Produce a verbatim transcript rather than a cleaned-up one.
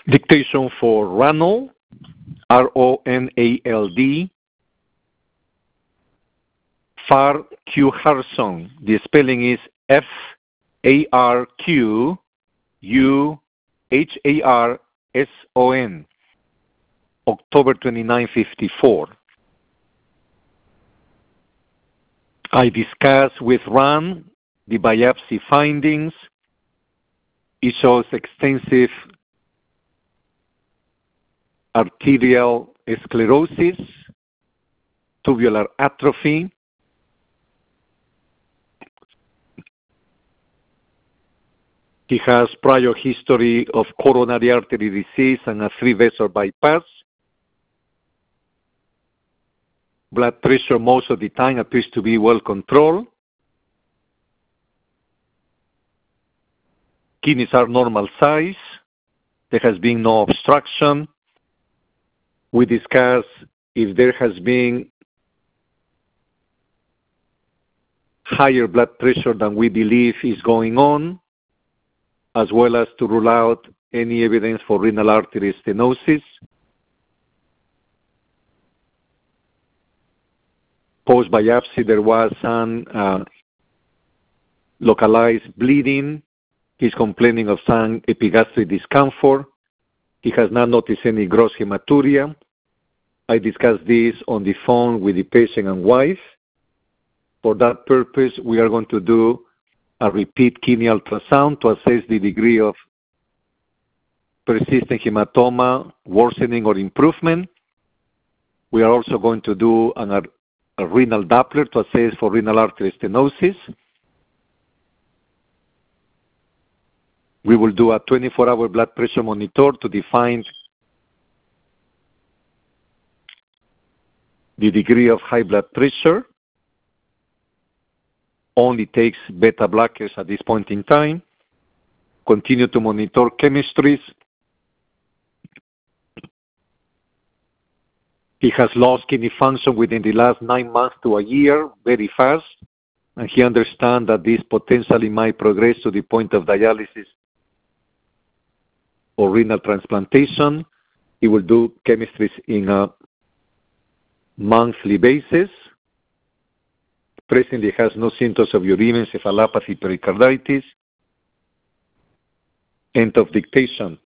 Dictation for Ronald, R O N A L D, Farquharson. The spelling is F A R Q U H A R S O N, October twenty-ninth, fifty-four. I discussed with Ron the biopsy findings. It shows extensive arterial sclerosis, tubular atrophy, he has prior history of coronary artery disease and a three-vessel bypass. Blood pressure most of the time appears to be well controlled. Kidneys are normal size. There has been no obstruction. We discuss if there has been higher blood pressure than we believe is going on, as well as to rule out any evidence for renal artery stenosis. Post-biopsy, there was some uh, localized bleeding. He's complaining of some epigastric discomfort. He has not noticed any gross hematuria. I discussed this on the phone with the patient and wife. For that purpose, we are going to do a repeat kidney ultrasound to assess the degree of persistent hematoma, worsening or improvement. We are also going to do an, a, a renal Doppler to assess for renal artery stenosis. We will do a twenty-four hour blood pressure monitor to define the degree of high blood pressure. Only takes beta blockers at this point in time. Continue to monitor chemistries. He has lost kidney function within the last nine months to a year, very fast, and he understands that this potentially might progress to the point of dialysis or renal transplantation. He will do chemistries in a monthly basis. Presently has no symptoms of uremia, encephalopathy, pericarditis. End of dictation.